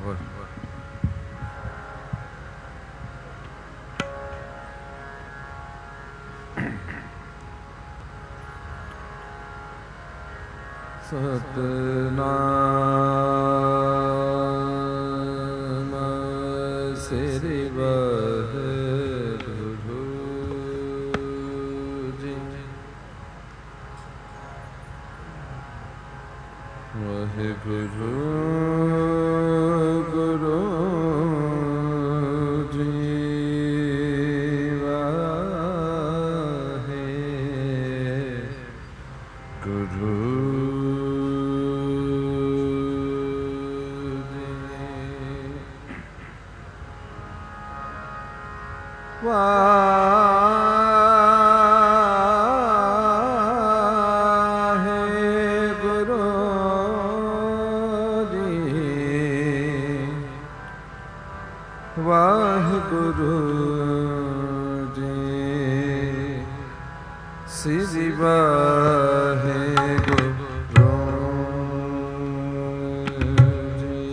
ਸਤਨਾਮ ਸ੍ਰੀ ਵਾਹਿਗੁਰੂ ਜੀ। ਵਾਹਿਗੁਰੂ ਗੁਰੂ ਜੀ। ਵਾਹਿਗੁਰੂ ਵਾਹਿਗੁਰੂ ਜੀ। ਵਾਹਿਗੁਰੂ ਜੀ। ਸ੍ਰੀ ਵਾਹਿਗੁਰੂ ਜੀ।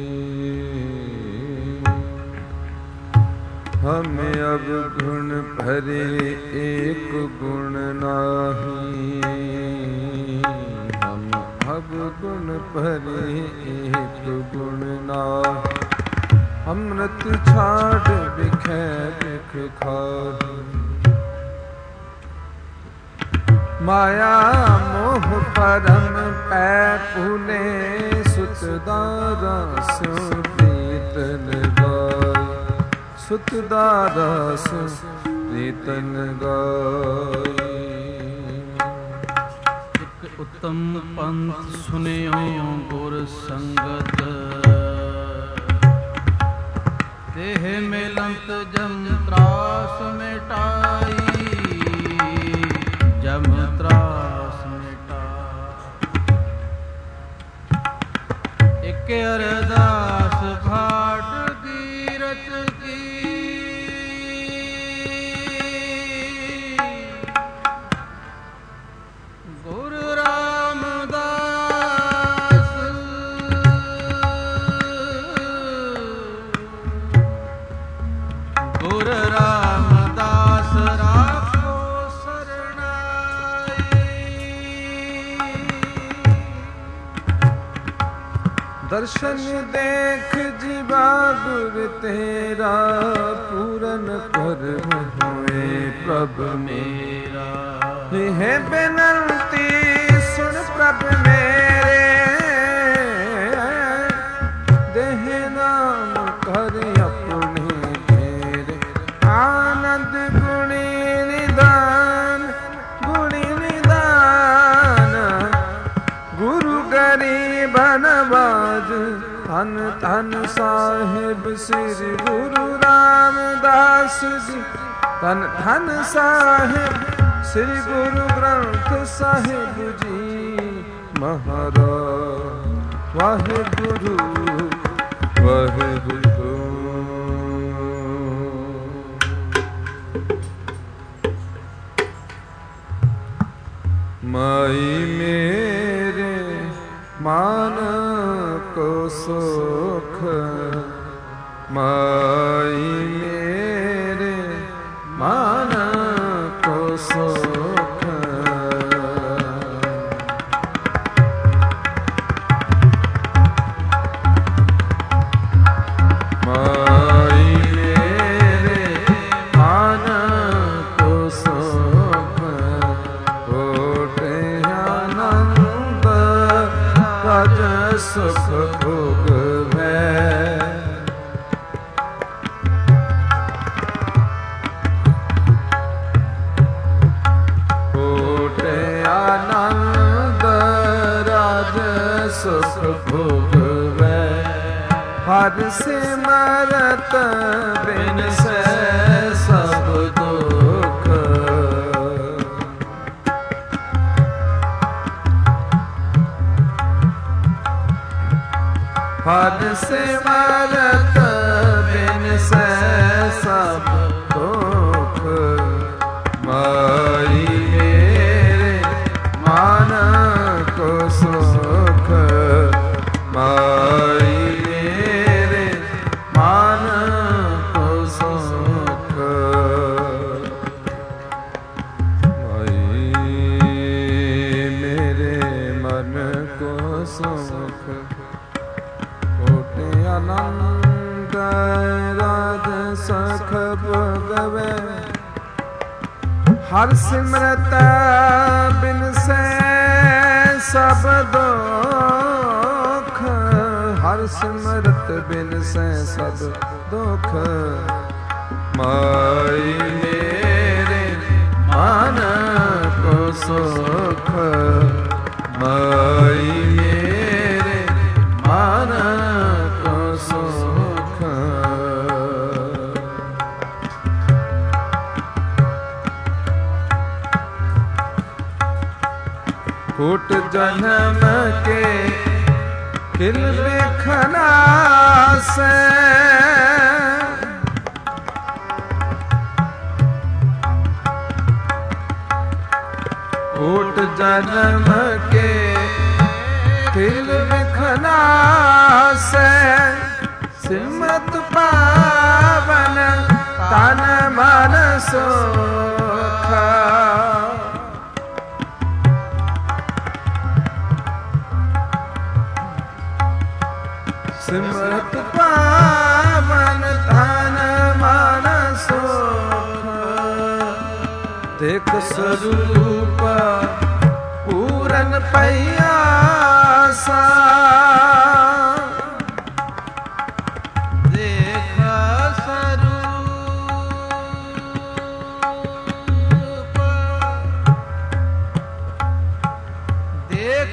हमें अब गुण भरे एक गुण नाही। हम अब गुण भरे एक गुण नाही। अमृत छाड़ बिखै बिख खाही। माया मोह परम पै फूले। सुत दारा स्यो प्रीतन गाय। सुत दारस प्रीतन गाय। एक उत्तम पंथ सुनियो गुर संगत। देह मिलंत जम त्रास मिटाई। जम त्रास मिटाई। एक अरदास भाट कीरत की। गुरु रामदास गुरु रामदास राखो सरनाई। दर्शन देख जीवा गुर तेरा। पूरन कर होए प्रभ मेरा। है बेनंती सुन प्रभ मेरे। देह नाम कर अपने तेरे। आनंद गुणी निदान गुणी निदान। गुरु गरीब नवाज। धन धन साहिब श्री गुरु रामदास जी। धन धन साहिब श्री गुरु ग्रंथ साहिब जी महाराज। वाहिगुरु वाहिगुरु। माई मेरे मान को सुख। माई मेरे मान को सुख। माई मेरे मान को सुख। होते आनंद राज सुख भोग में। सुख भोगवै। हर सिमरत बिन से सब दुख। हर सिमरत बिन से सब दुख। माई मेरे मान को सुख। माई मेरे ਆਨੰਦ ਰਾਜ ਸਖ ਭੋਗਵੇ ਹਰ ਸਿਮਰਤ ਬਿਨਸੈ ਸਭ ਦੁਖ ਹਰ ਸਿਮਰਤ ਬਿਨਸੈ ਸਭ ਦੁਖ ਮਾਈ ਮੇਰੇ ਮਨ ਕੋ ਸੁਖ ਮਾਈ ਮੇਰੇ ਮਨ ਕੋ ਸੁਖ ਕੋਟ ਜਨਮ ਕੇ ਕਿਲ ਵੇਖਣਾ ਸੇ ਕੋਟ ਜਨਮ ਕੇ ਕਿਲ ਵੇਖਣਾ ਸੇ ਸਿਮਤ ਪਾਵਨ ਤਨ ਮਨ ਸੁਖਾ ਸਿਮਰਤ ਪਾਵਨ ਤਨ ਮਨ ਸੁਖ ਦੇਖ ਸਰੂਪ ਪੂਰਨ ਪਈਆ ਸਾ ਦੇਖ ਸਰੂਪ ਦੇਖ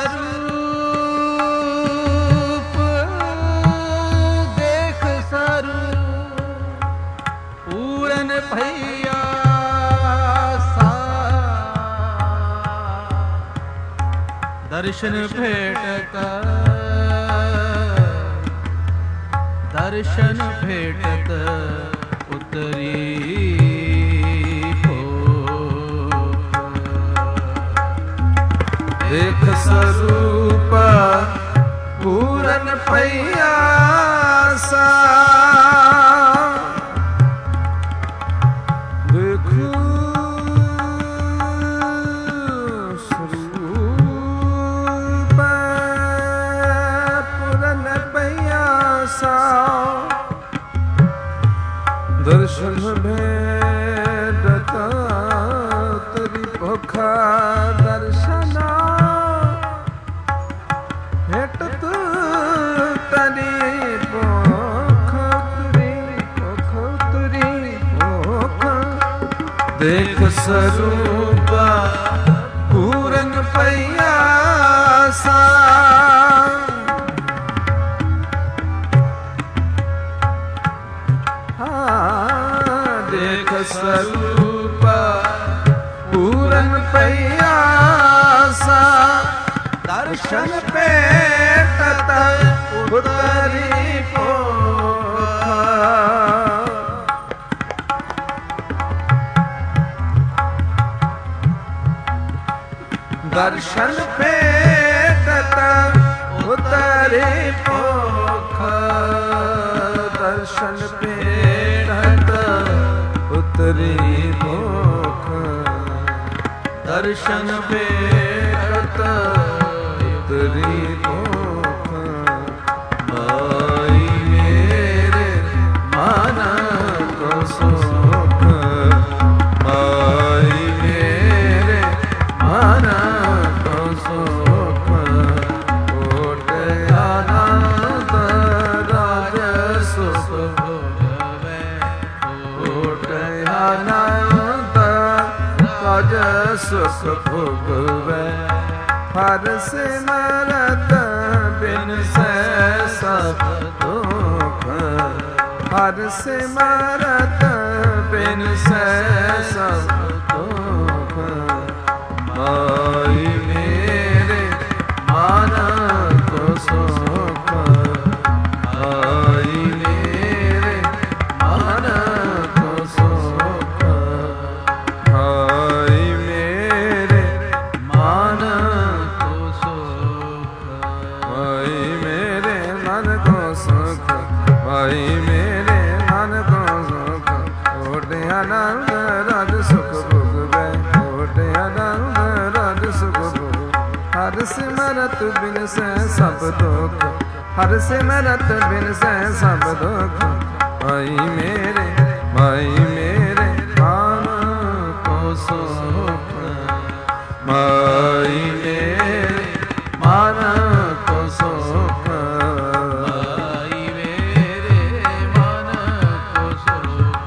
ਸਰੂਪ ਦੇਖ ਸਰੂਪ ਪੂਰਨ ਭਈਆ ਦਰਸ਼ਨ ਭੇਟਤ ਦਰਸ਼ਨ ਭੇਟਤ ਉਤਰੀ ਦੇਖ ਸਰੂਪ ਪੂਰਨ ਪਈਆ ਸਾ ਦੇਖੋ ਸਰੂਪ ਪੂਰਨ ਪਈਆ ਸਾ ਦਰਸ਼ਨ ਭੇਟਤ ਤਰੀ ਭੁਖਾ ਦਰਸ਼ਨਾ ਭੇਟਤ ਤਰੀ ਭੁਖ ਤੁਰੀ ਭੁਖ ਦੇਖ ਸਰੂਪ ਪੂਰਨ ਪਈਆ ਸਾ ਦੇਖ ਸਰੂਪ ਪੂਰਨ ਪਈਆ ਸਾ ਦਰਸ਼ਨ ਭੇਟਤ ਉਤਰੀ ਭੁਖ ਦਰਸ਼ਨ ਭੇਟਤ ਉਤਰੀ ਭੁਖ ਦਰਸ਼ਨ ਭੇਟਤ ਉਤਰੀ ਭੁਖ ਦਰਸ਼ਨ ਭੇਟਤ ਉਤਰੀ ਭੁਖ ਮਾਈ ਮੇਰੇ ਮਨ ਕੋ ਸੁਖ ਮਾਈ ਮੇਰੇ ਮਨ ਕੋ ਸੁਖ ਕੋਟ ਆਨੰਦ ਰਾਜ ਸੁਖ ਭੋਗਵੇ ਕੋਟ ਆਨੰਦ ਰਾਜ ਸੁਖ ਭੋਗਵੇ ਹਰ ਸਿਮਰਤ ਬਿਨਸੈ ਸਭ ਦੁਖ ਹਰ ਸਿਮਰਤ ਬਿਨਸੈ ਸਭ ਦੁਖ ਮਾਈ ਮੇਰੇ ਮਨ ਕੋ ਸੁਖ ਮਾਈ ਮੇਰੇ ਮਨ ਕੋ ਸੁਖ ਮਾਈ ਮੇਰੇ ਮਨ ਕੋ ਸੁਖ ਮਾਈ ਮੇਰੇ ਮਨ ਕੋ ਸੁਖ ਮਾਈ ਮੇਰੇ ਮਨ ਕੋ ਸੁਖ ਕੋਟ ਆਨੰਦ ਰਾਜ ਸੁਖ ਭੋਗਵੇ ਕੋਟ ਆਨੰਦ ਰਾਜ ਸੁਖ ਭੋਗ ਹਰ ਸਿਮਰਤ ਬਿਨਸੈ ਸਭ ਦੁਖ ਹਰ ਸਿਮਰਤ ਬਿਨ ਸੈ ਸਭ ਦੁਖ ਮਾਈ ਮੇਰੇ ਮਨ ਕੋ ਸੁਖ ਮਾਈ ਮੇਰੇ ਮਨ ਕੋ ਸੁਖ ਮਾਈ ਮੇਰੇ ਮਨ ਕੋ ਸੁਖ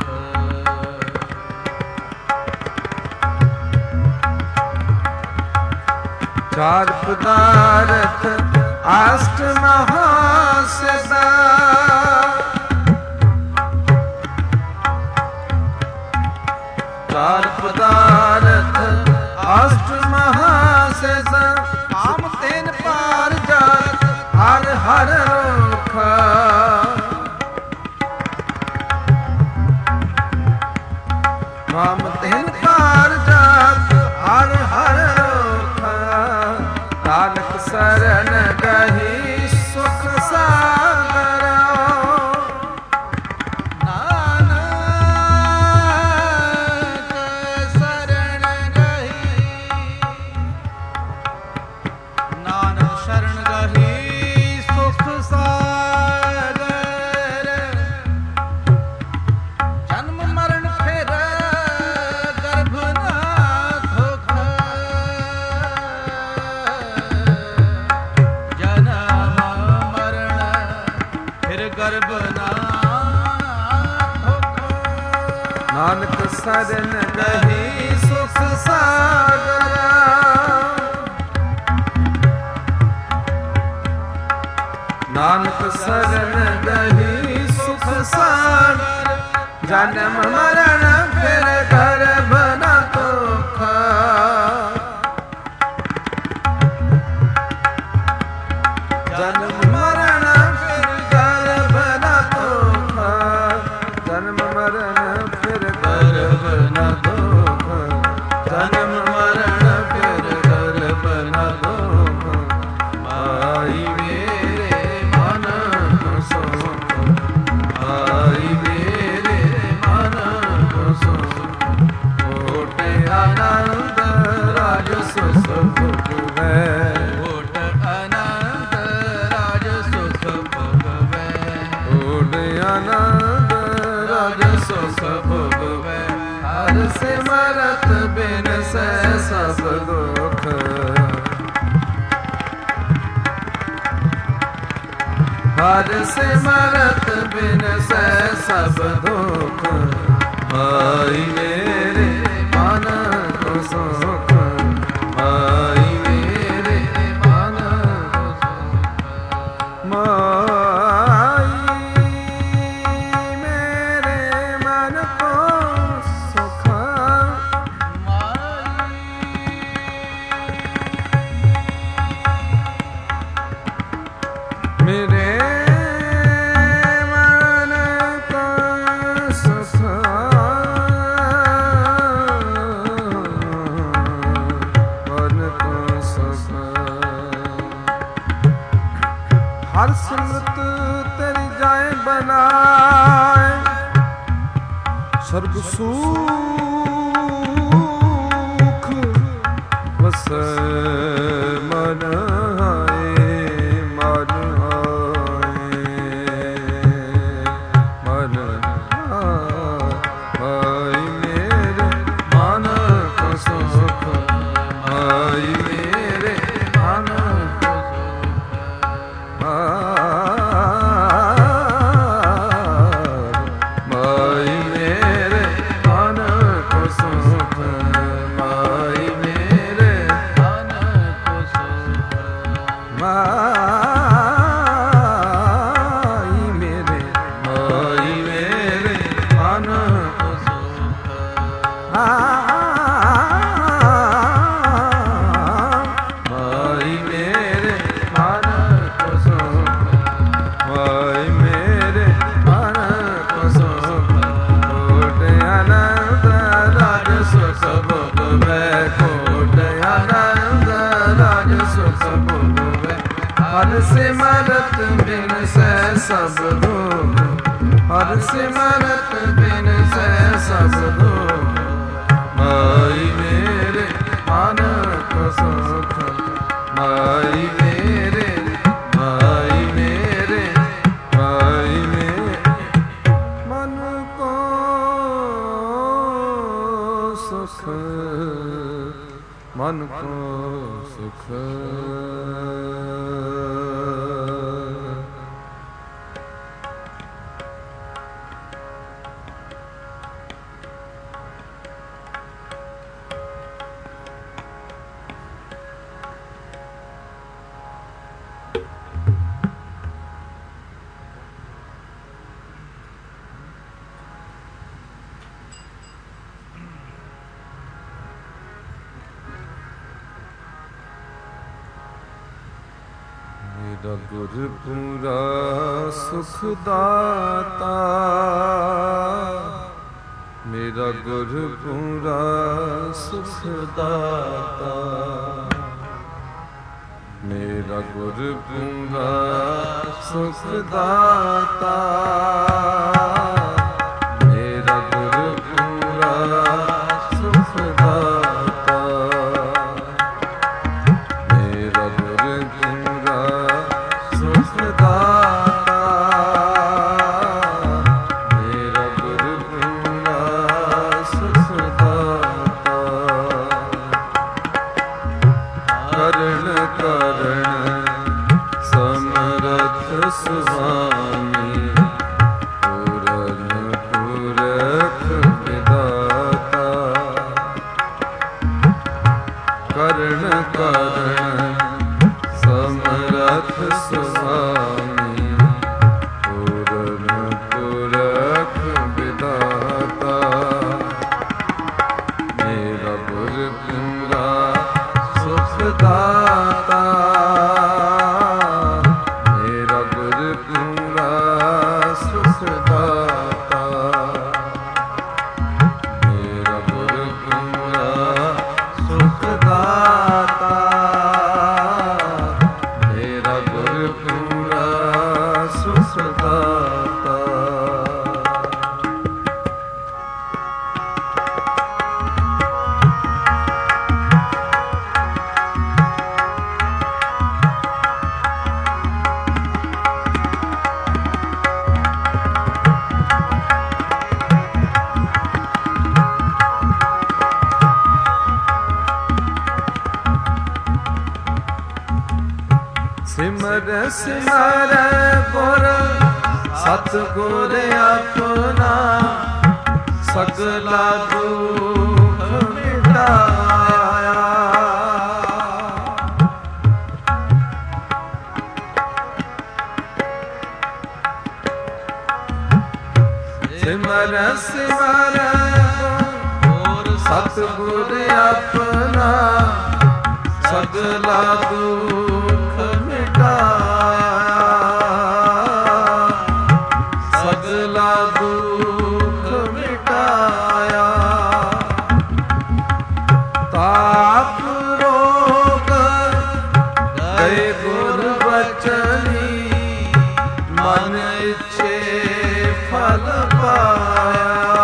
ਚਾਰ ਪਦਾਰਥ ਅਸ਼ਟ ਮਹਾਸਦਾ ਚਾਰ ਪਦਾਰਥ ਅਸ਼ਟ ਮਹਾਸਦਾ ਆਮ ਤੈਨ ਪਾਰ ਜਾਤ ਹਰ ਹਰ ਰੋਖਾ ਆਮ ਤੈਨ ਪਾਰ ਜਾਤ ਹਰ ਹਰ ਰੋਖਾ ਨਾਨਕ ਸਰਣ ਗਹੀ ਸੁਖ ਸਾਗਰ ਨਾਨਕ ਸਰਨ ਗਹੀ ਸੁਖ ਸਾਗਰ ਨਾਨਕ ਸਰਨ ਗਹੀ ਸੁਖ ਸਾਗਰ ਜਨਮ ਮਰਨ ਫਿਰ ਗਰਭ ਨ ਧੋਖਾ ਜਨਮ ਮਰਨ ਫਿਰ ਗਰਭ ਨ ਧੋਖਾ ਜਨਮ ਮਰਨ ਫਿਰ ਗਰਭ ਨ ਧੋਖਾ ਜਨਮ ਮਰਨ ਫਿਰ ਗਰਭ ਨ ਧੋਖਾ ਮਾਈ ਮੇਰੇ ਮਨ ਕੋ ਸੁਖ ਮਾਈ ਮੇਰੇ ਮਨ ਕੋ ਸੁਖ ਕੋਟਿ ਆਨੰਦ ਰਾਜ ਸੁਖ ਭੁਗਵੈ ਕੋਟ ਆਨੰਦ ਰਾਜ ਸੁਖ ਭੁਗਵੈ ਕੋਟਿ ਆਨੰਦ ਰਾਜ ਸੁਖ ਭੁਗਵੈ ਹਰ ਸਿਮਰਤ ਬਿਨ ਸੈ ਸਭ ਦੁਖ ਹਰ ਸਿਮਰਤ ਬਿਨ ਸੈ ਸਭ ਦੁਖ ਮਾਈ ਮੇਰੇ ਮਨ ਕੋ ਸੁਖ ਮਾਈ ਮੇਰੇ ਮਨ ਕੋ ਸੁਖ ਮਾਈ ਮੇਰੇ ਮਨ ਕੋ ਸੁਖ ਮੇਰੇ ਮਨ ਕੋ ਸੁਖ ਮਨ ਕੋ ਸੁਖ ਹਰ ਸਿਮਰਤ ਤੇਰੀ ਜਾਏ ਬਨਾਏ ਸਰਬ ਸੁਖ ਵਸੈ ਮਨ ਆਏ ਮਨ ਆਏ ਮਨ ਆਏ ਮੇਰੇ ਮਨ ਕੋ ਸੁਖ ਆਏ ਮੇਰੇ ਮਨ ਕੋ ਸੁਖ ਮਾਈ ਮੇਰੇ ਮਨ ਕੋ ਸੁਖ ਮਾਈ ਮੇਰੇ ਮਨ ਕੋ ਸੁਖ ਮਾਈ ਮੇਰੇ ਮਨ ਕੋ ਸੁਖ ਮਾਈ ਮੇਰੇ ਮਨ ਕੋ ਸੁਖ ਮਾਈ ਮੇਰੇ ਮਨ ਕੋ ਸੁਖ ਕੋਟ ਆਨੰਦ ਰਾਜ ਸੁਖ ਭੁਗਵੈ ਕੋਟ ਆਨੰਦ ਰਾਜ ਸੁਖ ਭੁਗਵੈ ਹਰ ਸਿਮਰਤ ਬਿਨ ਸੈ ਸਭ ਦੁਖ ਹਰ ਸਿਮਰਤ ਬਿਨ ਸੈ ਸਭ ਦੁਖ ਮਾਈ ਮੇਰੇ ਮਨ ਕੋ ਸੁਖ ਮਾਈ ਮੇਰੇ ਕੋ ਸੁਖ। ਮੇਰਾ ਗੁਰ ਪੂਰਾ ਸੁਖ ਦਾਤਾ, ਮੇਰਾ ਗੁਰ ਪੂਰਾ ਸੁਖ ਦਾਤਾ, ਮੇਰਾ ਗੁਰ ਪੂਰਾ ਸੁਖ ਦਾਤਾ, ਮੇਰਾ ਗੁਰ ਪੂਰਾ ਸੁਖ ਦਾਤਾ, ਮੇਰਾ ਗੁਰ ਪੂਰਾ ਸੁਖ ਦਾਤਾ, ਮੇਰਾ ਗੁਰ ਪੂਰਾ ਸੁਖ ਦਾਤਾ, ਕਰਨ ਕਰਨ ਸਮਰਥ ਸੁਆਮੀ, ਪੂਰਨ ਪੁਰਖ ਵਿਦਾਤਾ, ਕਰਨ ਕਰਨ ਸਮਰਥ ਸੁਆਮੀ, ਪੂਰਨ ਪੁਰਖ ਵਿਦਾਤਾ, ਮੇਰਾ ਗੁਰ ਪੂਰਾ ਸੁਖ ਦਾਤਾ, ਮੇਰਾ ਗੁਰ ਪੂਰਾ ਸੁਖ ਦਾਤਾ, ਮੇਰਾ ਗੁਰ ਪੂਰਾ ਸੁਖ ਦਾਤਾ, ਮੇਰਾ ਗੁਰ ਪੂਰਾ ਸੁਖ ਦਾਤਾ। ਸਿਮਰ ਸਿਮਰ ਗੁਰ ਸਤਿਗੁਰ ਆਪਣਾ, ਸਗਲਾ ਦੁਖ ਮਿਟਾਇਆ, ਸਿਮਰ ਸਿਮਰ ਗੁਰ ਸਤਿਗੁਰ ਆਪਣਾ, ਸਗਲਾ ਦੁਖ ਮਿਟਾਇਆ, ਸਗਲਾ ਦੁਖ ਮਿਟਾਇਆ, ਤਾਪ ਰੋਗ ਗਏ ਗੁਰ ਬਚਨੀ, ਮਨ ਇੱਛੇ ਫਲ ਪਾਇਆ,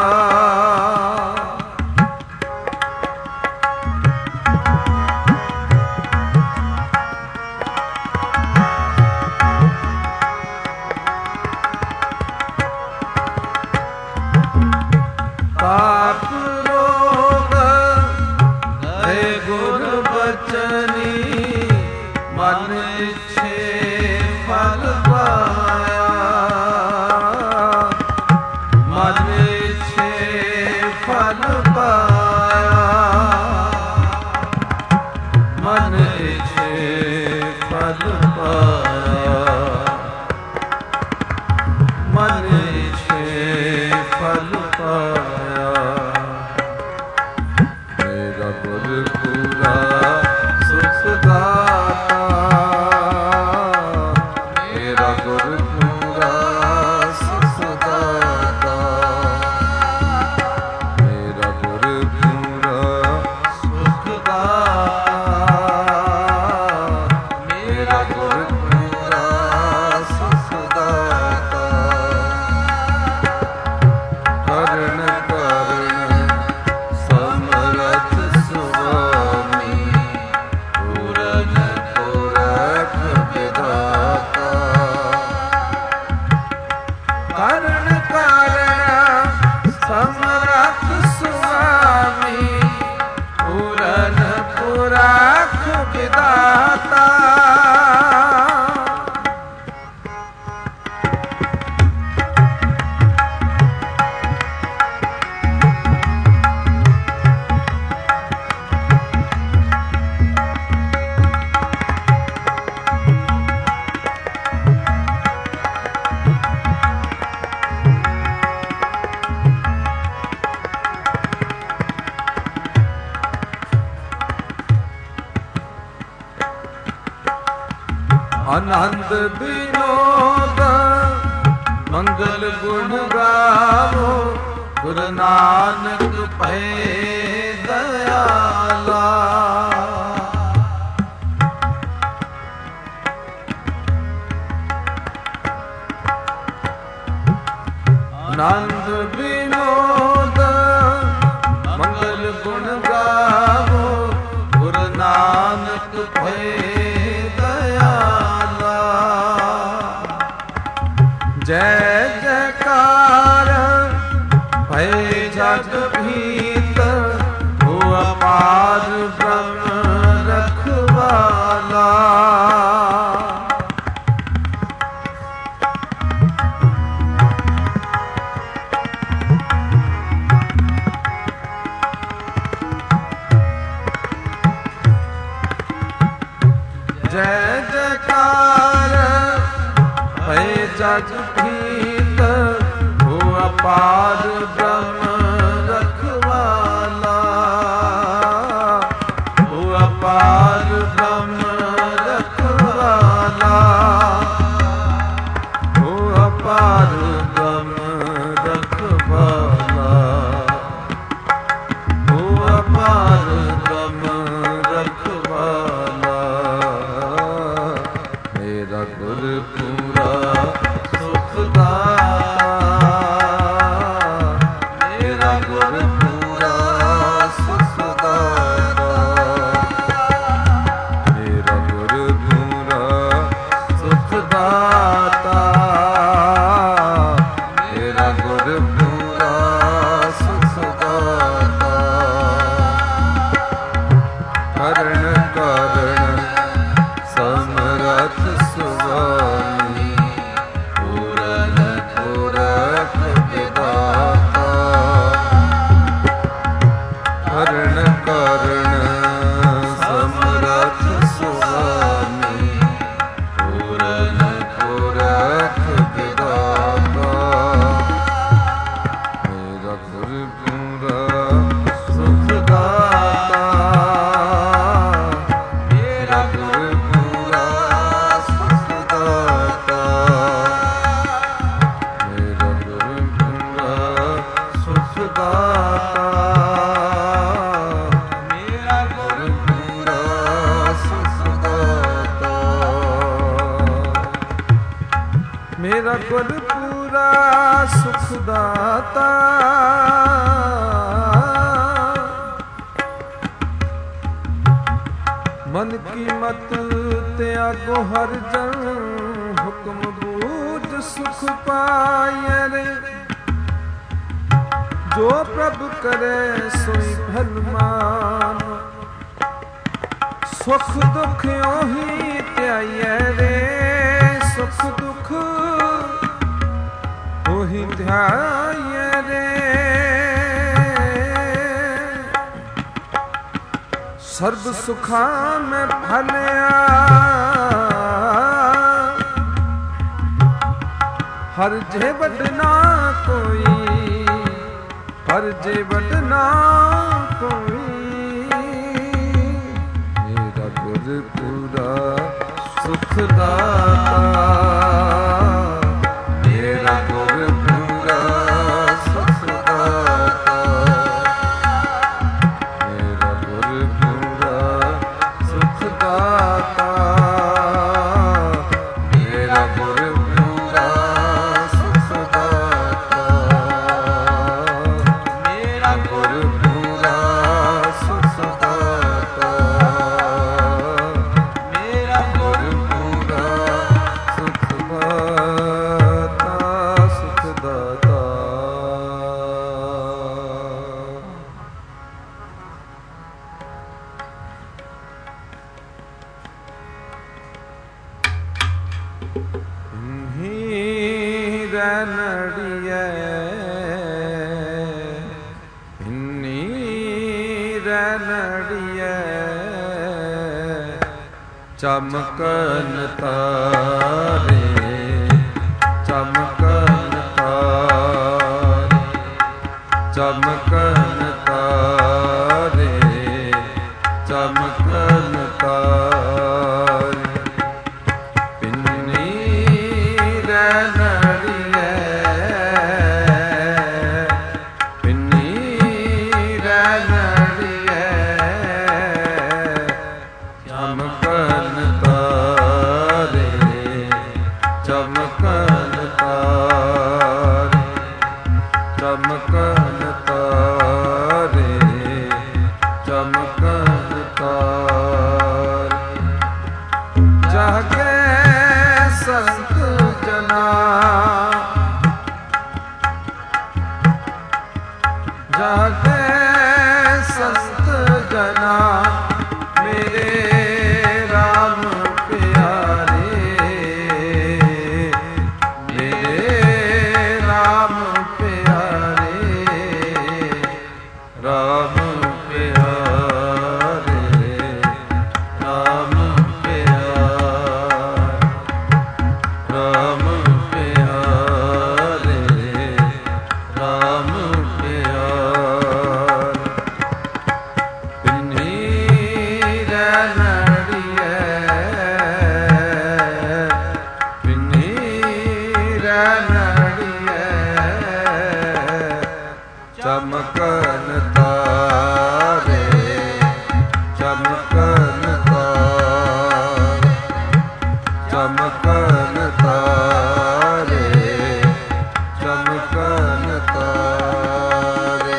ਪਾਪ ਰੋਗ ਗਏ ਗੁਰ ਬਚਨੀ, ਮਨ ਇੱਛੇ ਫਲ ਪਾਇਆ, ਮਨ ਆਨੰਦ ਬਿਨੋਦ ਮੰਗਲ ਗੁਣ ਗਾਵੋ ਗੁਰੂ ਨਾਨਕ ਭਏ ਦਇਆਲਾ। ਆਨੰਦ ਬਿਨੋਦ ਮੰਗਲ ਗੁਣ ਗਾਵੋ ਗੁਰੂ ਨਾਨਕ ਭਏ ਦਇਆਲਾ। ਜੈ ਜੈਕਾਰ ਭਏ ਜਗ ਭੀਤ ਹੋ ਅਪਾਰ ਬ੍ਰਹਮ ਰਖਵਾਲਾ। ਜੈ ਜੈਕਾਰ ਭਏ ਜਗ ਭੀਤ ਹੋ ਅਪਾਰ ਬ੍ਰਹਮ ਰਖਵਾਲਾ। ਹੋ ਅਪਾਰ ਬ੍ਰਹਮ ਰਖਵਾਲਾ। ਹੋ ਅਪਾਰ ਬ੍ਰਹਮ ਰਖਵਾਲਾ। ਹੋ ਅਪਾਰ ਬ੍ਰਹਮ ਰਖਵਾਲਾ। ਮੇਰਾ ਗੁਰ ਪੂਰਾ ਸੁਖ ਦਾਤਾ। ਮੇਰਾ ਗੁਰ ਪੂਰਾ ਸੁਖ ਦਾਤਾ। ਮੇਰਾ ਗੁਰ ਪੂਰਾ ਸੁਖ ਦਾਤਾ। ਮੇਰਾ ਗੁਰ ਪੂਰਾ ਸੁਖ ਦਾਤਾ। ਕਰਨ ਕਰਨ ਸਮਰਥ ਸੁਆਮੀ ਪੂਰਨ ਪੁਰਖ ਵਿਦਾਤਾ। ਕਰਨ ਕਰਨ ਸਮਰਥ ਸੁਆਮੀ ਪੂਰਨ ਪੁਰਖ ਵਿਦਾਤਾ। ਮੇਰਾ ਗੁਰ ਪੂਰਾ ਸੁਖ ਦਾਤਾ। ਮੇਰਾ ਗੁਰ ਪੂਰਾ ਸੁਖ ਦਾਤਾ। ਮੇਰਾ ਗੁਰ ਪੂਰਾ ਸੁਖ ਦਾਤਾ। ਮੇਰਾ ਗੁਰ ਪੂਰਾ ਸੁਖ ਦਾਤਾ। ਮੇਰਾ ਗੁਰ ਪੂਰਾ ਸੁਖ ਦਾਤਾ। ਮਨ ਕੀ ਮਤ ਤਿਆਗੋ ਹਰ ਜਨ ਹੁਕਮ ਬੂਝ ਸੁਖ ਪਾਇ ਰੇ। ਜੋ ਪ੍ਰਭ ਕਰੇ ਸੋਈ ਭਲਮਾਨ ਸੁਖ ਦੁਖ ਉਹੀ ਧਿਆਈਐ ਰੇ। ਸੁਖ ਦੁਖ ਉਹੀ ਧਿਆਈਐ ਰੇ। ਸਰਬ ਸੁਖਾਂ ਮੈਂ ਫਲਿਆ ਹਰ ਜੇ ਵਡ ਨਾ ਕੋਈ। ਹਰ ਜੇ ਵਡ ਨਾ ਕੋਈ। ਮੇਰਾ ਗੁਰ ਪੂਰਾ ਸੁਖ ਦਾਤਾ। ਮੇਰਾ ਗੁਰ ਪੂਰਾ ਸੁਖ ਦਾਤਾ। ਮੇਰਾ ਗੁਰ ਪੂਰਾ ਸੁਖ ਦਾਤਾ। ਮੇਰਾ ਗੁਰ ਪੂਰਾ ਸੁਖ ਦਾਤਾ। ਮੇਰਾ ਗੁਰ ਪੂਰਾ ਸੁਖ ਦਾਤਾ। ਮੇਰਾ ਗੁਰ ਪੂਰਾ ਸੁਖ ਦਾਤਾ। ਸੁਖ ਦਾਤਾ। ਨੜੀਐ ਇੰਨੀ ਨੜੀਐ ਚਮਕਨ ਤਾਰੇ। ਚਮਕਨ ਤਾਰੇ। ਚਮਕਨ ਤਾਰੇ। ਚਮਕਨ ਤਾਰੇ। ਪਿੰਡ ਚਮਕਨ ਤਾਰੇ ਚਮਕਨ ਤਾਰੇ ਚਮਕਨ ਤਾਰੇ ਜਾਗੇ ਸੰਤ ਜਨਾ ਜਾਗੇ ਸੰਤ ਜਨਾ ਮੇਰੇ ਰਾਮ ਪਿਆਰੇ ਮੇਰੇ ਰਾਮ ਪਿਆਰੇ ਰਾਮ ਪਿਆਰੇ ਰਾਮ ਪਿਆਰੇ ਰਾਮ ਪਿਆਰੇ ਰਾਮ ਪਿਆਰੇ ਪਿੰਨੀ ਰਣੜੀਏ ਪਿੰਨੀ ਰਣੜੀਏ ਚਮਕਨ ਤਾਰੇ ਚਮਕਨ ਤਾਰੇ ਚਮਕਨ ਤਾਰੇ ਚਮਕਨ ਤਾਰੇ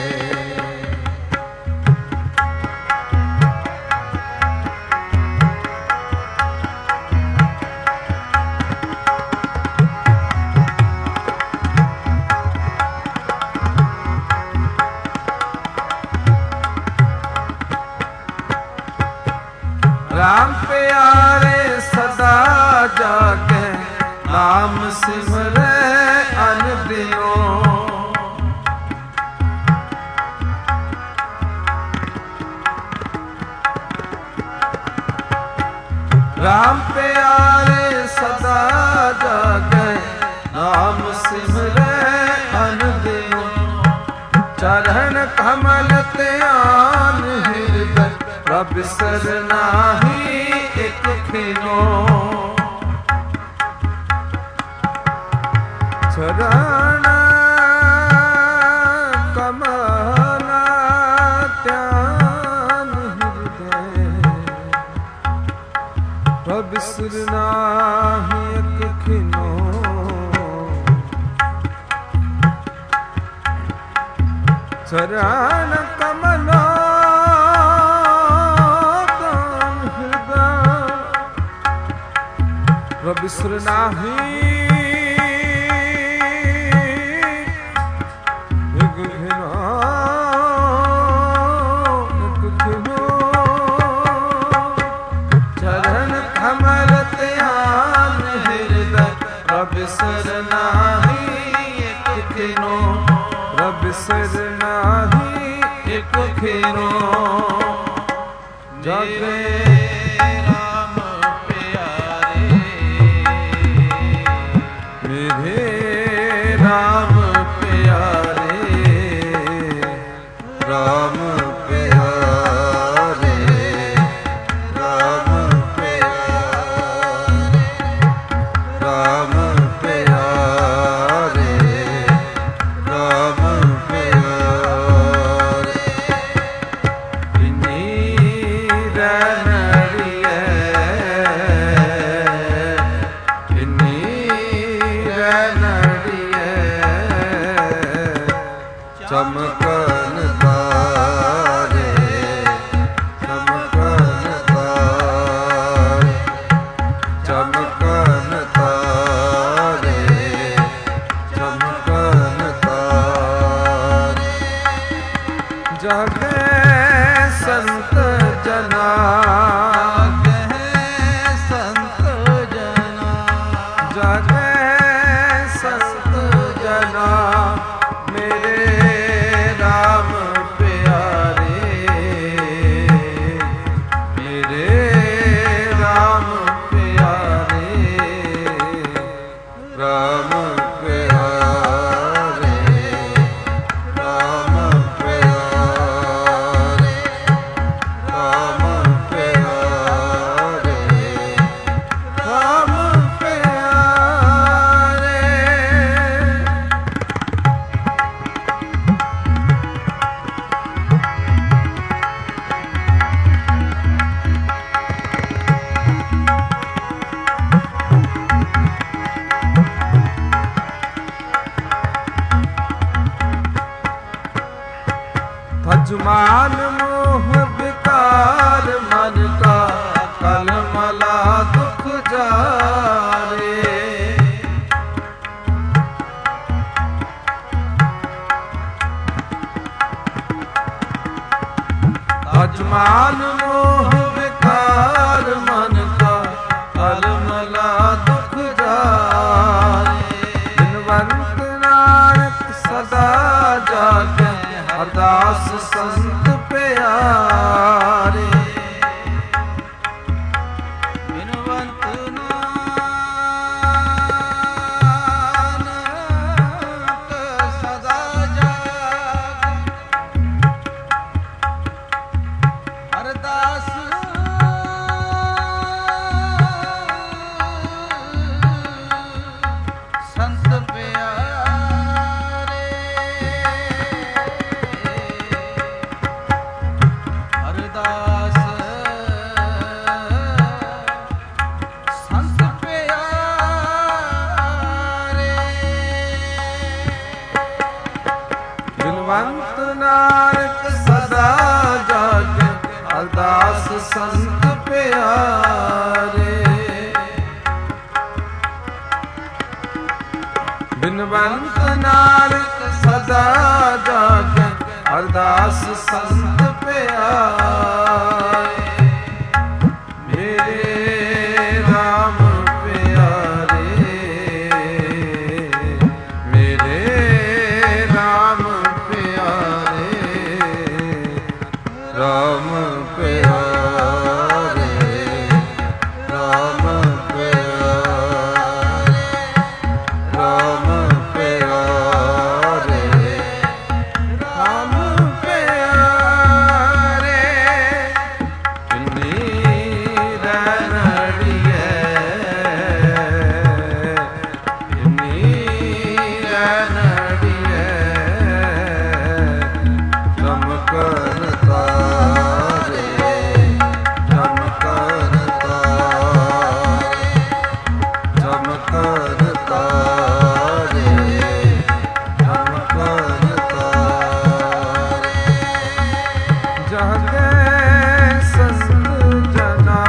ਰਾਮ ਪਿਆਰੇ ਸਦਾ ਜਾਗੇ ਨਾਮ ਸਿਮਰੈ ਅਨਦਿਓ ਰਾਮ ਪਿਆਰੇ ਸਦਾ ਜਾਗੇ ਨਾਮ ਸਿਮਰੈ ਅਨਦਿਓ ਚਰਨ ਕਮਲ ਧਿਆਨ ਹਿਰਦੈ ਪ੍ਰਭ ਸਰਨਾਹੀ ਇਕ ਖਿਨੋ ਚਰਨ ਕਮਲ ਧਿਆਨ ਹਿਰਦੈ ਪ੍ਰਭ ਸਰਨਾਹੀ ਇਕ ਖਿਨੋ ਚਰਨ ਕਮਲ ਪ੍ਰਭ ਸਰਨਾਹੀ ਇਕ ਖਿਨੋ ਇਕ ਖਿਨੋ ਚਰਨ ਕਮਲ ਧਿਆਨ ਹਿਰਦੈ ਪ੍ਰਭ ਸਰਨਾਹੀ ਇਕ ਖਿਨੋ ਪ੍ਰਭ ਸਰਨਾਹੀ ਇਕ ਖਿਨੋ ਜਾਗੇ ਰਾਮ ਪਿਆਰੇ ਰਾਮ ਪਿਆਰੇ ਰਾਮ ਪਿਆਰੇ ਰਾਮ ਪਿਆਰੇ ਰਾਮ ਪਿਆਰੇ ਪਿੰਨੀ ਰਣੜੀਏ ਪਿੰਨੀ ਰਣੜੀਏ ਚਮਕਨ ਤਾਰੇ ਚਮਕਨ ਤਾਰੇ ਚਮਕਨ ਤਾਰੇ ਚਮਕਨ ਤਾਰੇ ਜਾਗੇ ਸੰਤ ਜਨਾ ਜਾਗੇ ਸੰਤ ਜਨਾ ਮੇਰੇ ਅਜਮਾਨ ਮੋਹ ਵਿਕਾਰ ਮਨ ਕਾ ਕਲਮਲਾ ਦੁਖ ਜਾਰੇ ਅਜਮਾਨ ਮੋਹ ਵਿਕਾਰ ਮਨ ਕਾ ਕਲਮਲਾ ਦੁਖ ਜਾਰੇ ਬਿਨਵੰਤ ਨਾਨਕ ਸਦਾ ਜਾਗੈ ਅਰਦਾਸ ਸੰਤ ਪਿਆਰੇ ਬਿਨਵੰਤ ਨਾਨਕ ਸਦਾ ਜਾਗੈ ਅਰਦਾਸ ਸੰਤ ਪਿਆਰੇ ਅਰਦਾਸ ਸੰਤ ਪਿਆਰੇ ਬਿਨਵੰਤ ਨਾਨਕ ਸਦਾ ਜਾਗੈ ਅਰਦਾਸ ਸੰਤ ਪਿਆਰੇ ਬਿਨਵੰਤ ਨਾਨਕ ਸਦਾ ਜਾਗੈ ਅਰਦਾਸ ਸੰਤ ਪਿਆਰੇ ਮੇਰੇ ਰਾਮ ਪਿਆਰੇ ਮੇਰੇ ਰਾਮ ਪਿਆਰੇ ਰਾਮ ਪਿਆਰੇ ਰਾਮ ਪਿਆਰੇ ਰਾਮ ਪਿਆਰੇ ਰਾਮ ਪਿਆਰੇ ਕਿੰਨੀ ਰਣੜੀਏ ਕਿੰਨੀ ਰਣੜੀਏ ਚਮਕਨ ਤਾਰੇ ਚਮਕਨ ਤਾਰੇ ਚਮਕਨ ਤਾਰੇ ਚਮਕਨ ਤਾਰੇ ਜਹਕੇ ਸੰਤ ਜਨਾ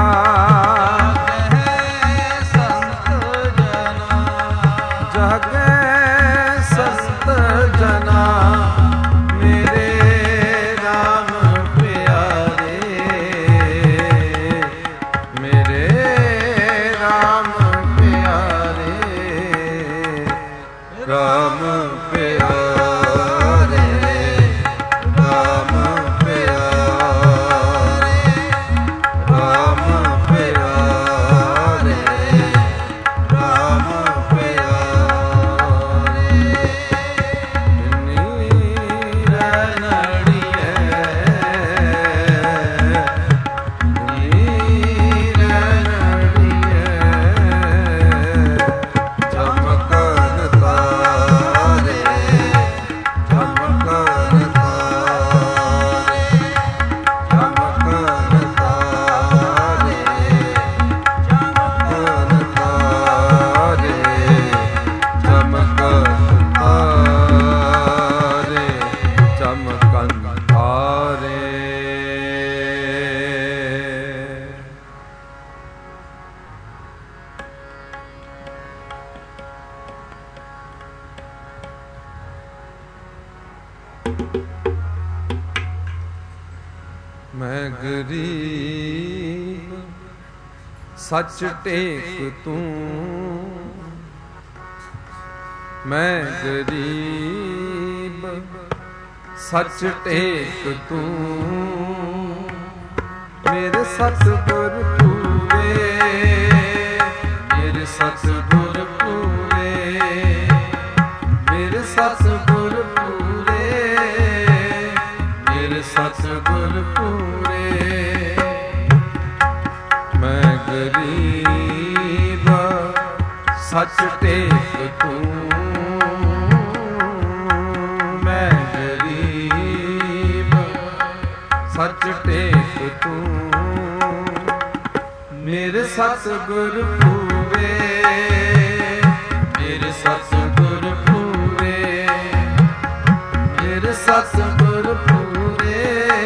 ਸੰਤ ਜਨਾ ਜਹਕੇ ਸੰਤ ਜਨਾ ਮੇਰੇ ਰਾਮ ਪਿਆਰੇ ਮੇਰੇ ਰਾਮ ਪਿਆਰੇ ਰਾਮ ਪਿਆਰੇ ਰਾਮ ਪਿਆਰੇ ਰਾਮ ਪਿਆਰੇ ਰਾਮ ਪਿਆਰੇ ਨੀਰ ਨੜੀਏ ਨੀਰ ਨੜੀਏ ਚਮਕਨ ਤਾਰੇ ਚਮਕਨ ਤਾਰੇ ਚਮਕਨ ਤਾਰੇ ਚਮਕਨ ਤਾਰੇ ਚਮਕਨ ਤਾਰੇ ਚਮਕਨ ਤਾਰੇ मैं गरीब सच टेक तूं मैं गरीब सच टेक तूं मेरे सतगुर पूरे मेरे सतगुर पूरे मेरे सतगुर पूरे मेरे सतगुर पूरे मैं गरीब सच टेक तूं मैं गरीब सच टेक तूं मेरे सतगुर पूरे मेरे सतगुर पूरे मेरे सतगुर पूरे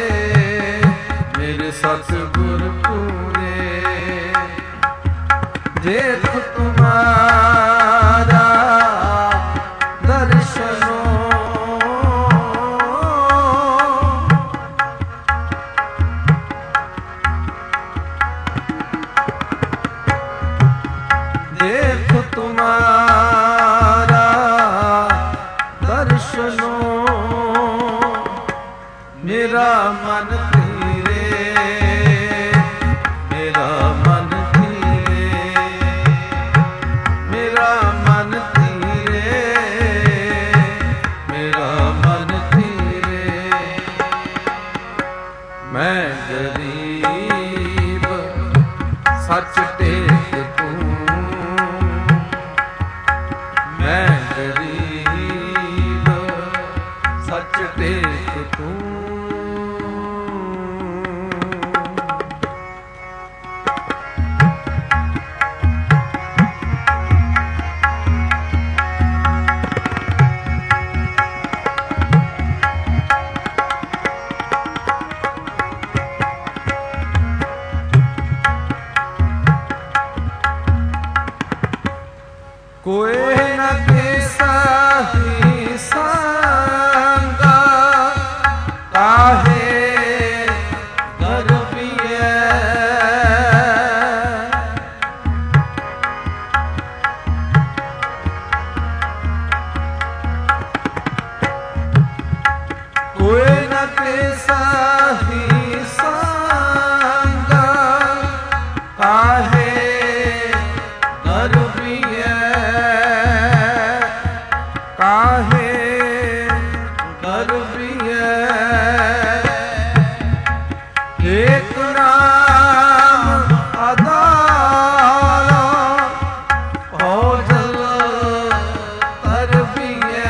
कोई न किसा ही संगा काहे गर्भिए कोई न किसा ही संगा काहे गर्भिए काहे गर्भिए एक नाम अदाला भोजल तरबिए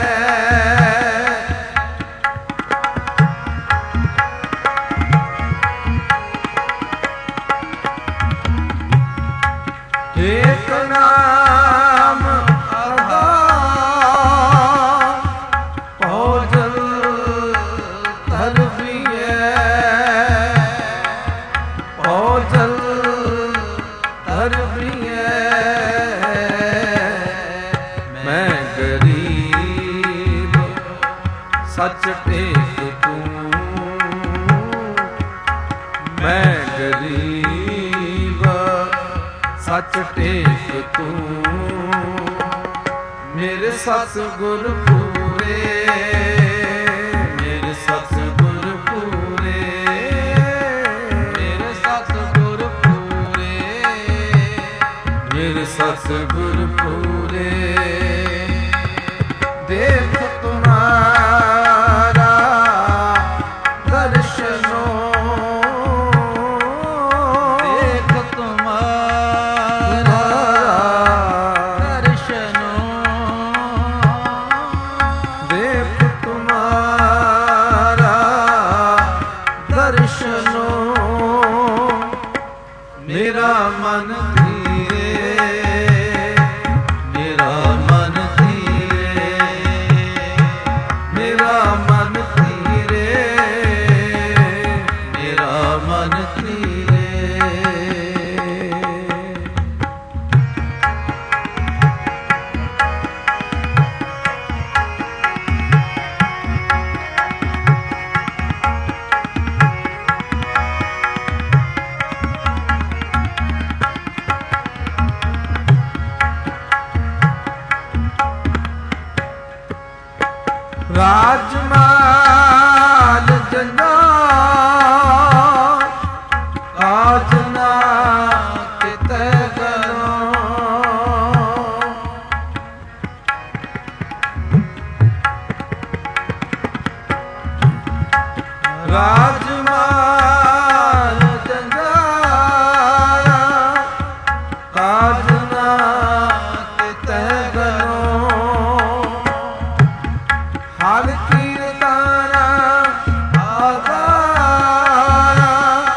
एक नाम अदा भोजल तरबिए भोजल तरबिए मैं गरीब सच टेक तूं मैं गरीब सच टेक तूं मेरे सतगुर पूरे मेरे सतगुर पूरे ਮੇਰੇ ਸਤਿਗੁਰ ਪੂਰੇ मेरे सतगुर पूरे देख तुम्हारा दर्शनो ਦੇਖ ਤੁਮਾਰਾ ਦਰਸ਼ਨੋ देख तुम्हारा दर्शनो मेरा मन धीरे मेरा मन धीरे मेरा मन धीरे मेरा मन धीरे राजमाल जना काजना कित करो राजमाल जना काजना कित करो हर कीर्ताना आधारा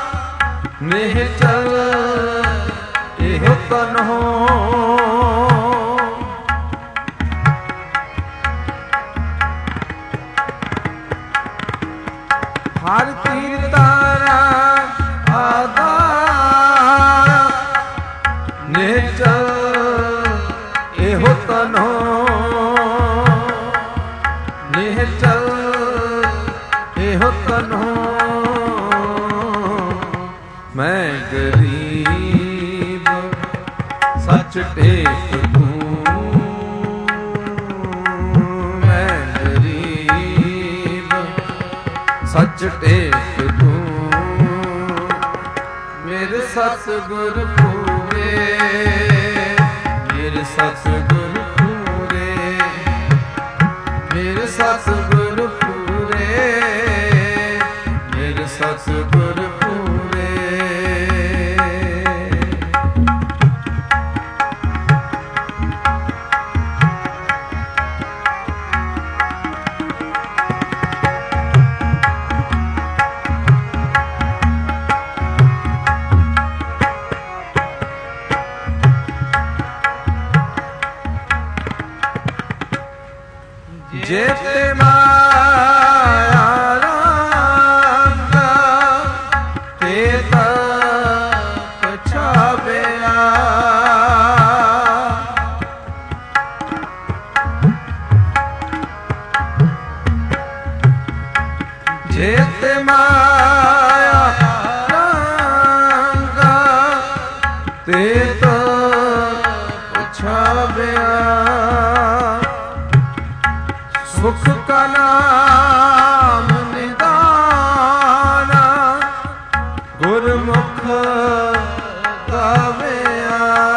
निहचल एहो तन हो हर कीर्ताना आधारा निहचल एहो तन हो निहचल एहो तन हो मैं गरीब सच टेक तूं मैं गरीब सच टेक तूं मेरे सतगुर पूरे मेरे सतगुर पूरे मेरे सतगुर पूरे मेरे सतगुर पूरे जेते माया रंग ते तप छाबिया ਤੇ ਮਾਇਆ ਰੰਗਾ ਤੇ ਤੋ ਪਛਾਵਿਆ ਸੁਖ ਕਾ ਨਾਮ ਨਿਦਾਨ ਗੁਰਮੁਖ ਗਾਵਿਆ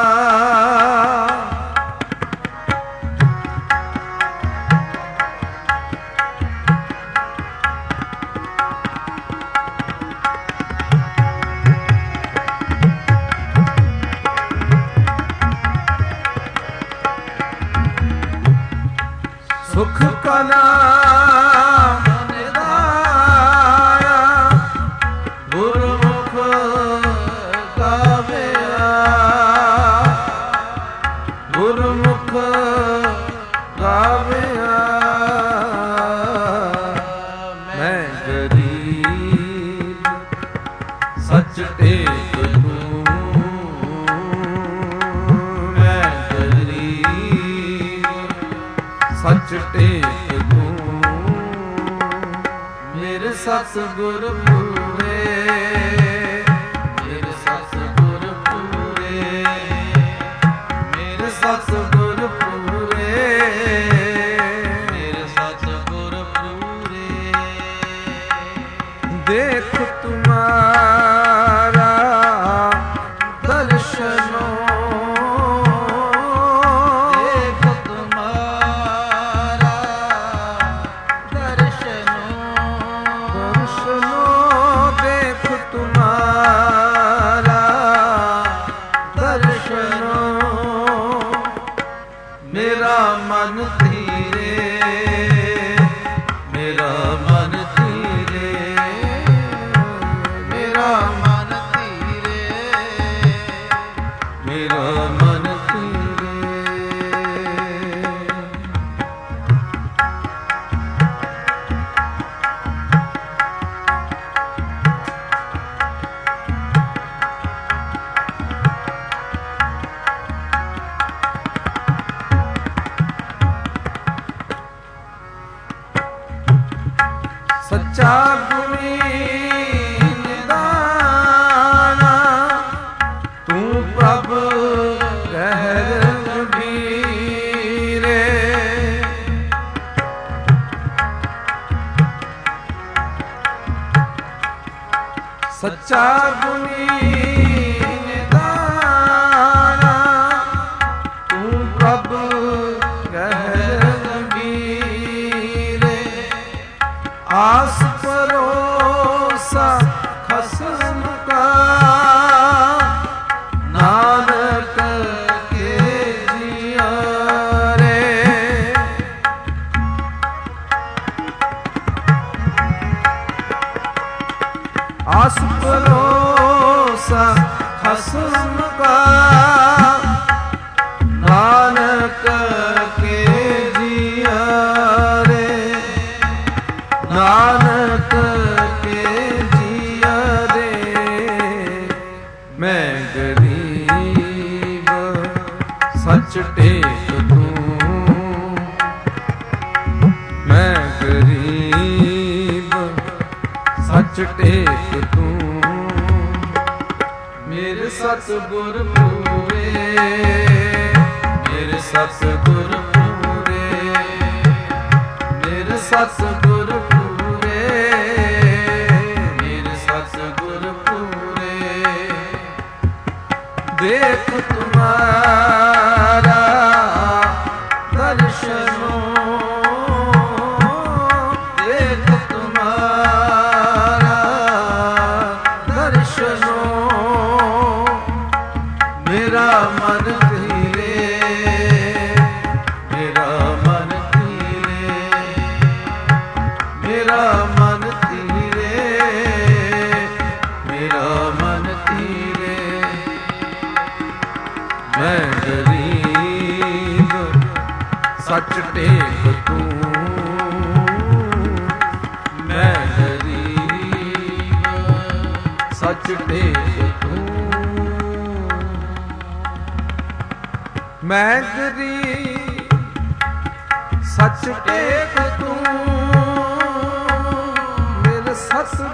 ਸੁਖ ਕਾ ਨਾਮ ਨਿਦਾਨ ਗੁਰਮੁਖ ਗਾਵਿਆ ਗੁਰਮੁਖ ਗਾਵਿਆ ਮੈਂ ਗਰੀਬ ਸੱਚ ਟੇਕ ਤੂੰ ਮੈਂ ਗਰੀਬ ਸੱਚ ਟੇਕ ਤੂੰ ਮੇਰੇ ਸਤਿਗੁਰ ਪੂਰੇ ਮੇਰੇ ਸਤਿਗੁਰ ਪੂਰੇ ਮੇਰੇ ਸਤਿਗੁਰ ਪੂਰੇ ਮੇਰੇ ਸਤਿਗੁਰ ਪੂਰੇ ਦੇਖ ਤੁਮਾਰਾ ਦਰਸ਼ਨੋ ਦੇਖ ਤੁਮਾਰਾ ਦਰਸ਼ਨੋ ਦਰਸ਼ਨੋ ਦੇਖ ਤੁਮਾਰਾ ਦਰਸ਼ਨੋ ਮੇਰਾ ਮਨ ਧੀਰੇ ਮੇਰਾ ਮਨ ਧੀਰੇ ਮੇਰਾ ਮਨ ਧੀਰੇ ਮੇਰਾ ਮਨ ਧੀਰੇ ਸੱਚਾ ਗੁਣੀ ਨਿਦਾਨਾ ਤੂੰ ਪ੍ਰਭ ਰਹਿ ਕਬੀਰੇ ਸੱਚਾ ਗੁਣੀ ਨਿਦਾਨਾ ਤੂੰ ਪ੍ਰਭ ਰਹਿ ਕਬੀਰੇ ਆਸ ਪਰੋਸਾ ਖਸਮ ਕਾ ਨਾਨਕ ਕੇ ਜੀਆ ਰੇ ਆਸ ਪਰੋਸਾ ਖਸਮ ਕਾ ਨਾਨਕ ਕੇ ਜੀਆ ਰੇ ਨਾਨਕ ਕੇ ਜੀਆ ਰੇ ਮੈਂ ਗਰੀਬ ਸੱਚ ਟੇਕ ਤੂੰ ਮੈਂ ਗਰੀਬ ਸੱਚ ਟੇਕ ਤੂੰ ਮੇਰੇ ਸਤਿਗੁਰ ਪੂਰੇ ਮੇਰੇ ਸਤਿਗੁਰ ਪੂਰੇ ਮੇਰੇ ਸਤਿਗੁਰ ਪੂਰੇ ਮੇਰੇ ਸਤਿਗੁਰ ਪੂਰੇ ਦੇਖ ਤੁਮਾਰਾ ਦਰਸ਼ਨੋ ਦੇਖ ਤੁਮਾਰਾ ਦਰਸ਼ਨੋ ਮੇਰਾ ਮਨ ਧੀਰੇ ਮੇਰਾ ਮਨ ਧੀਰੇ ਮੇਰਾ ਮਨ ਧੀਰੇ ਮੇਰਾ ਮਨ ਧੀਰੇ ਮੈਂ ਗਰੀਬ ਸੱਚ ਟੇਕ ਤੂੰ ਮੈਂ ਗਰੀਬ ਸੱਚ ਟੇਕ ਤੂੰ ਮੈਂ ਗਰੀਬ ਸੱਚ ਟੇਕ ਤੂੰ ਮੇਰੇ ਸਤਿ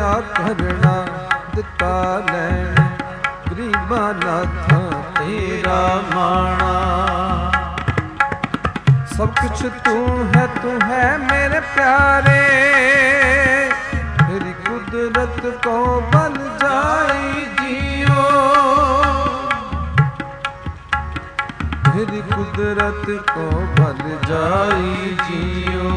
ਤੇਰਾ ਕਰਨਾ ਦਿੱਤਾ ਲੈਣ, ਗਰੀਬਾਂ ਨਾਥਾਂ ਤੇਰਾ ਮਾਣਾ। सब कुछ तू है मेरे प्यारे, तेरी कुदरत को बल जाई जियो, तेरी कुदरत को बल जाई जियो।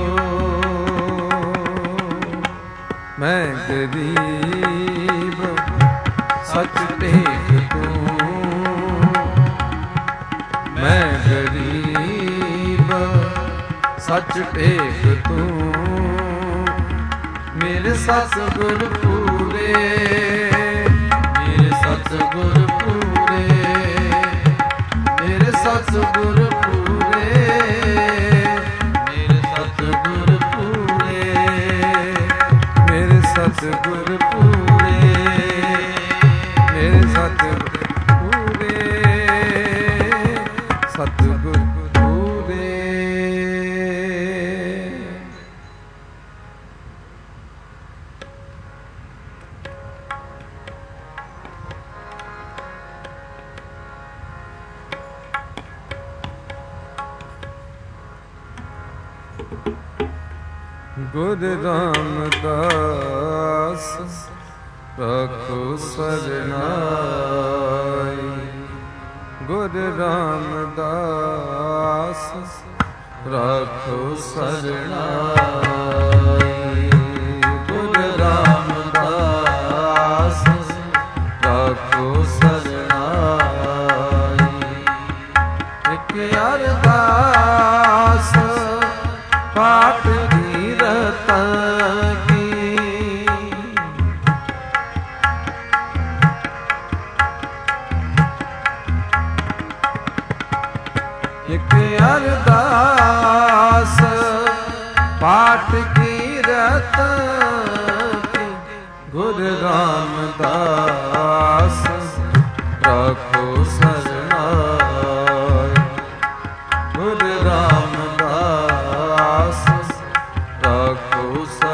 मैं गरीब सच टेक तू, मैं गरीब सच टेक तू, मेरे सतगुर पूरे, मेरे सतगुर पूरे, मेरे सतगुर पूरे, मेरे सतगुर पूरे, मेरे सतगुर पूरे, मेरे सतगुर पूरे, सतगुर गुरु रामदास रखो सरनाई, गुरु रामदास रखो सरनाई, गुरु रामदास रखो सरनाई। एक अरदास पाठ एक अरदास पाठ कीरत की, गुरु रामदास रखो सरनाई, गुरु रामदास रखो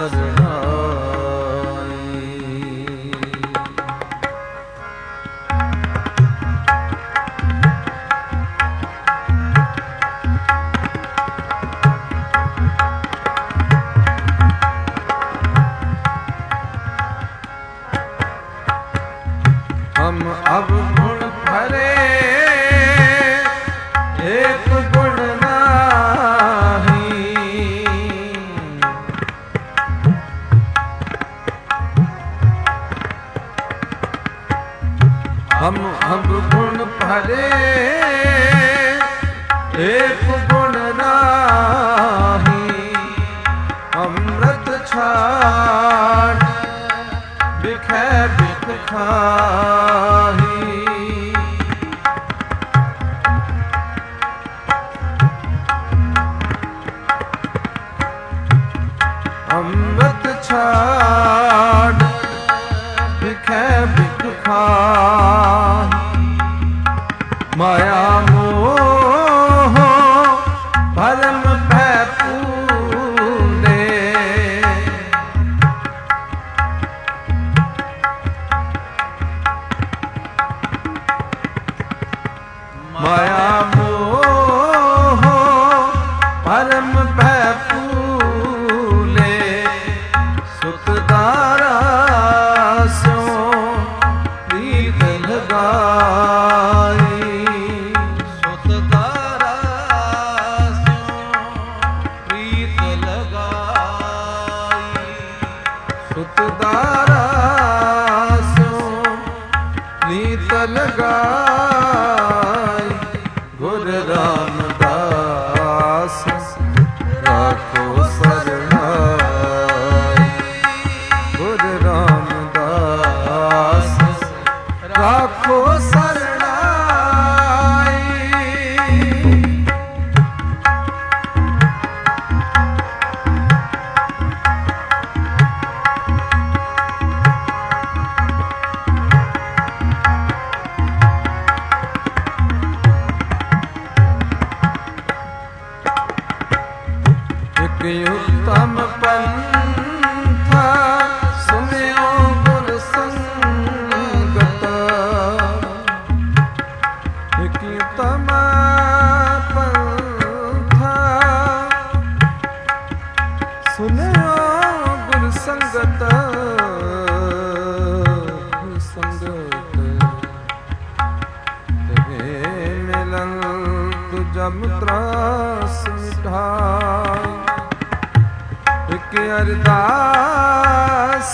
सरनाई। हम अब गुण भरे एक गुण नाही, हम अब गुण भरे एक गुण नाही, अमृत छाड़ बिखै बिख खाही, अमृत छाड़ बिखै बिख खाही। माया मोह भरम भय पूरे, माया मोह परम भय फूले, सुतदारा स्यों प्रीत लगाई, सुतदारा स्यों प्रीत लगाई, सुतदारा स्यों प्रीत लगाई। गुरु रामदास रखो सरनाई, गुरु रामदास रखो सरनाई। उत्तम पंथ सुनियो ਜਮ ਤਰਾਸ ਮਿਟਾਈ। ਇਕ ਅਰਦਾਸ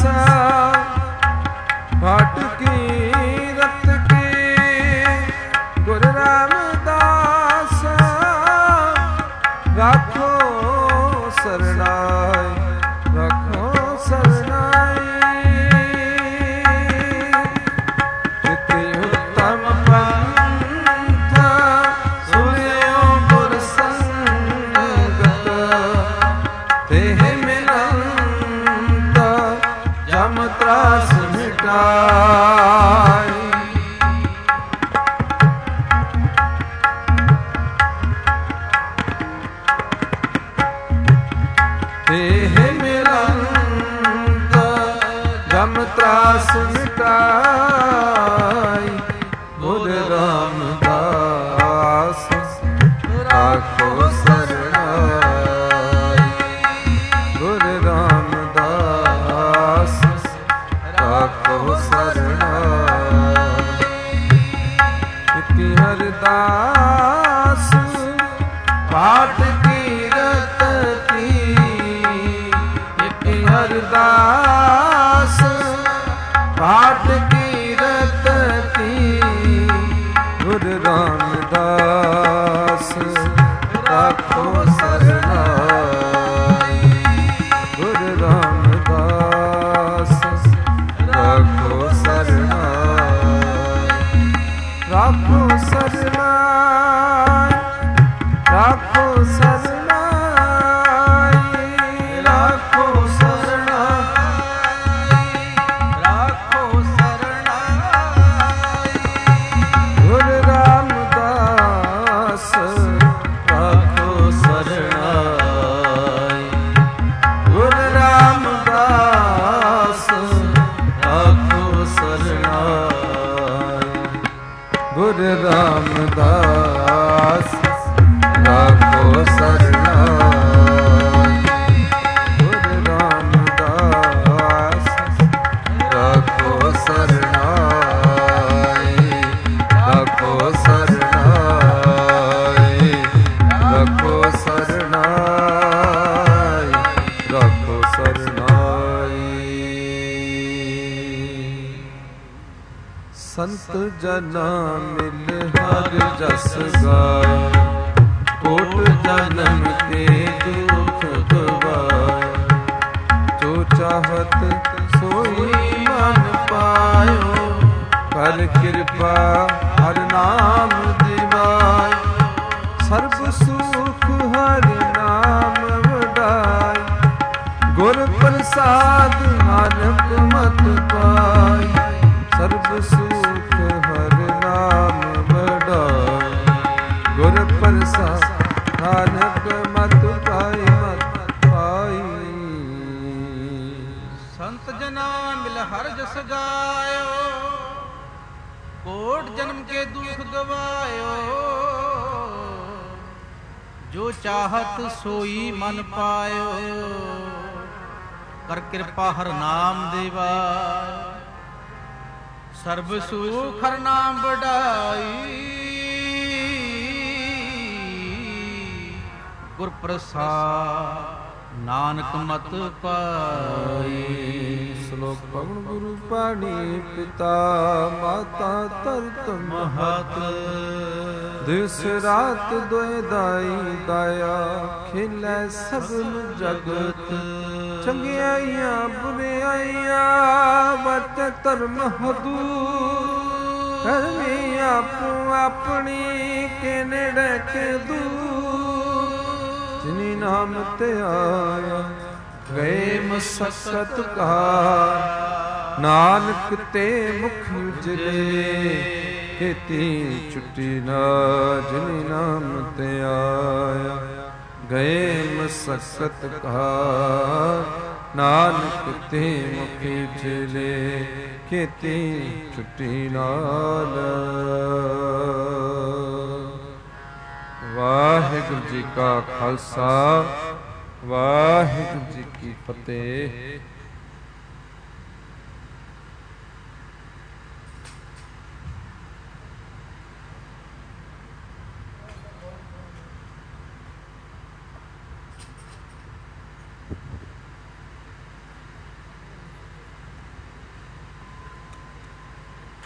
ਪਾਠ ਕੀਰਤ ਕੀ ਗੁਰ ਰਾਮਦਾਸ ਰਾਖੋ ਸਰਣਾਈ, ਰਾਖੋ ਸਰਣਾਈ। ਜਿਤੇ ਉੱਤਮ ਪੰਥ ਸੁਣਿਓ ਗੁਰ ਸੰਗਤ, ਤੇਹ ਮਿਲੰਤ ਜਮ ਤਰਾਸ ਮਿਟਾਈ। ਤੇਹ ਮਿਲੰਤ ਜਮ ਤਰਾਸ ਮਿਟਾਈ। ਗੁਰ ਰਾਮਦਾਸ ਰਾਖੋ ਸਰਣਾਈ, ਗੁਰ ਰਾਮਦਾਸ ਰਾਖੋ ਸਰਣਾਈ। ਇਕ ਅਰਦਾਸ ਪਾਠ ਕੀਰਤ ਕੀ, ਇਕ ਅਰਦਾਸ ਪਾਠ ਕੀਰਤ ਕੀ ਗੁਰ ਰਾਮਦਾਸ ਰਾਖੋ ਸਰਣਾਈ, ਗੁਰ ਰਾਮਦਾਸ ਰਾਖੋ ਸਰਣਾਈ। ਰਾਖੋ ਸਰਣਾਈ, ਰਾਖੋ ਸਰਣਾਈ, ਰਾਖੋ ਸਰਣਾਈ, ਰਾਖੋ ਸਰਣਾਈ। ਗੁਰ ਰਾਮਦਾਸ ਰਾਖੋ ਸਰਣਾਈ, ਗੁਰ ਰਾਮਦਾਸ ਰਾਖੋ ਸਰਣਾਈ। ਗੁਰ ਰਾਮਦਾਸ ਰਾਖੋ ਸਰਣਾਈ, ਗੁਰ ਰਾਮਦਾਸ ਰਾਖੋ ਸਰਣਾਈ, ਰਾਖੋ ਸਰਣਾਈ, ਰਾਖੋ ਸਰਣਾਈ, ਰਾਖੋ ਸਰਣਾਈ। ਸੰਤ ਜਨਾ ਮਿਲ ਹਰ ਜਸ ਗਾਏ, ਕੋਟ ਜਨਮ ਕੇ ਦੁਖ ਗਵਾਏ। ਜੋ ਚਾਹਤ ਸੋਈ ਮਨ ਪਾਇਓ, ਕਰ ਕਿਰਪਾ ਹਰ ਨਾਮ ਦਿਵਾਏ। ਸਰਬ ਸੁਖ ਹਰ ਨਾਮ ਵਡਾਈ, ਗੁਰ ਪ੍ਰਸਾਦ ਨਾਨਕ ਮਤ ਪਾਈ। ਸਰਬ ਸੁਖ ਹਰ ਨਾਮ ਵਡਾਈ, ਗੁਰ ਪ੍ਰਸਾਦ ਨਾਨਕ ਮਤ ਪਾਈ, ਮਤ ਪਾਈ। ਸੰਤ ਜਨਾ ਮਿਲ ਹਰ ਜਸ ਗਾਇਓ, ਕੋਟ ਜਨਮ ਕੇ ਦੁਖ ਗਵਾਇਓ। ਜੋ ਚਾਹਤ ਸੋਈ ਮਨ ਪਾਇਓ, ਕਰ ਕਿਰਪਾ ਹਰ ਨਾਮ ਦੇਵਾ। ਸਰਬ ਸੁਖ ਹਰ ਨਾਮ ਵਡਾਈ, ਗੁਰ ਪ੍ਰਸਾਦ ਨਾਨਕ ਮਤ ਪਾਈ। ਸ਼ਲੋਕ ਪਵਨ ਗੁਰੂ ਪਾਣੀ ਪਿਤਾ ਮਾਤਾ ਤਰਤ ਮਹਤ। ਦਿਵਸ ਰਾਤ ਦੋਇ ਦਾਈ ਦਾਇਆ, ਖੇਲੇ ਸਭਨ ਜਗਤ। ਚੰਗਿਆਈਆਂ ਬੁਰਿਆਈਆਂ ਵਰਤ ਧਰਮ ਹਦੂਰ। ਕਰਮੀ ਆਪੋ ਆਪਣੀ ਕੇ ਨੇੜੇ ਕੇ ਦੂਰ। ਜਿਨੀ ਨਾਮ ਤੇ ਆਇਆ ਗਏ ਮਸਕਤ ਕਾ, ਨਾਨਕ ਤੇ ਮੁਖ ਉਜਲੇ ਕੀਤੀ ਛੁੱਟੀ ਨਾ। ਜਿਨੀ ਨਾਮ ਤੇ ਆਇਆ ਗਏ ਮਸਕਤ ਕਾ, ਨਾਨਕ ਤੇ ਮੁਖ ਉਜਲੇ ਕੀਤੀ ਛੁੱਟੀ ਨਾਲ। ਵਾਹਿਗੁਰੂ ਜੀ ਕਾ ਖਾਲਸਾ, ਵਾਹਿਗੁਰੂ ਜੀ ਕੀ ਫਤਿਹ।